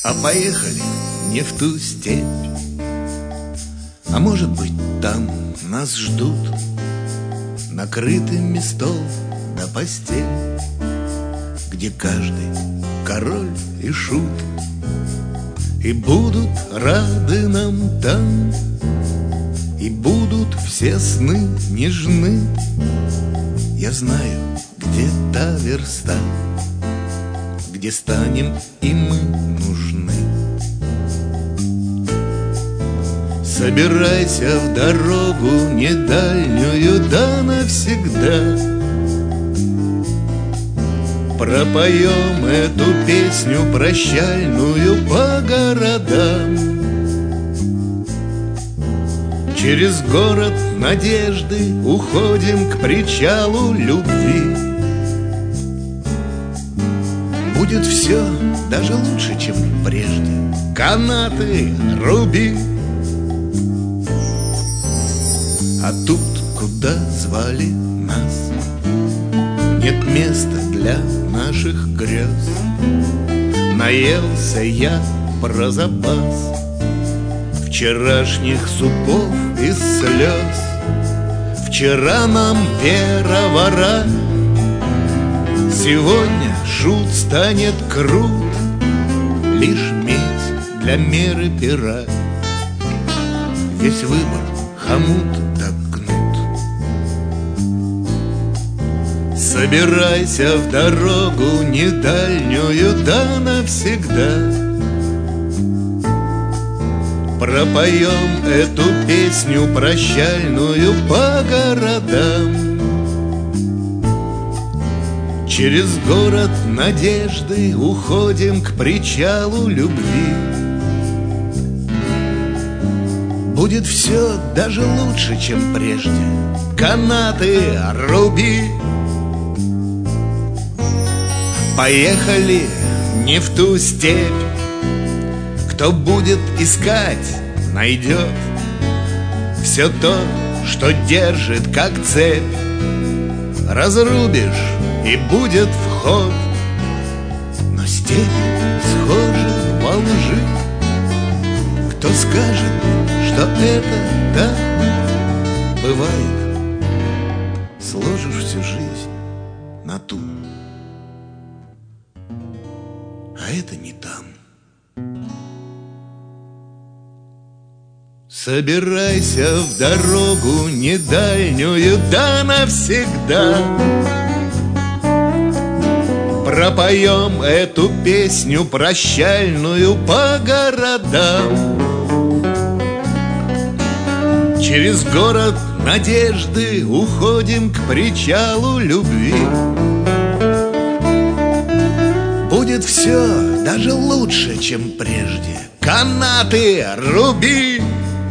А поехали не в ту степь, а может быть, там нас ждут накрытыми стол да постель, где каждый король и шут, и будут рады нам там, и будут все сны нежны. Я знаю, где та верста, где станем и мы нужны. Собирайся в дорогу не дальнюю, да навсегда. Пропоем эту песню прощальную по городам. Через город надежды уходим к причалу любви. Будет все даже лучше, чем прежде. Канаты руби. А тут, куда звали нас, нет места для наших грез. Наелся я про запас вчерашних супов и слез. Вчера нам вера вора, сегодня шут станет крут. Лишь медь для меры пера, весь выбор хомут да гнут. Собирайся в дорогу не дальнюю, да навсегда. Пропоем эту песню прощальную по городам. Через город надежды уходим к причалу любви. Будет все даже лучше, чем прежде. Канаты руби. Поехали не в ту степь. Кто будет искать, найдет все то, что держит, как цепь. Разрубишь, и будет вход. Но степь схожа во лжи. Кто скажет, что это так? Бывает, сложишь всю жизнь на ту, а это не там. Собирайся в дорогу не дальнюю, да навсегда. Пропоем эту песню прощальную по городам. Через город надежды уходим к причалу любви. Будет все даже лучше, чем прежде. Канаты руби.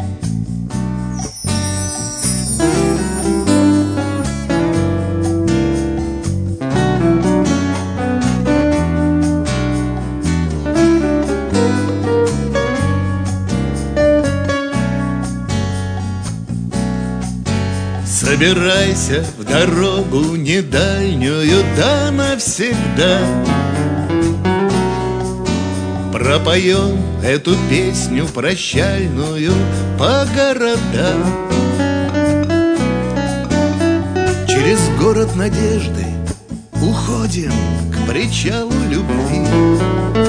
Собирайся в дорогу не дальнюю, да навсегда. Пропоем эту песню прощальную по городам. Через город надежды уходим к причалу любви.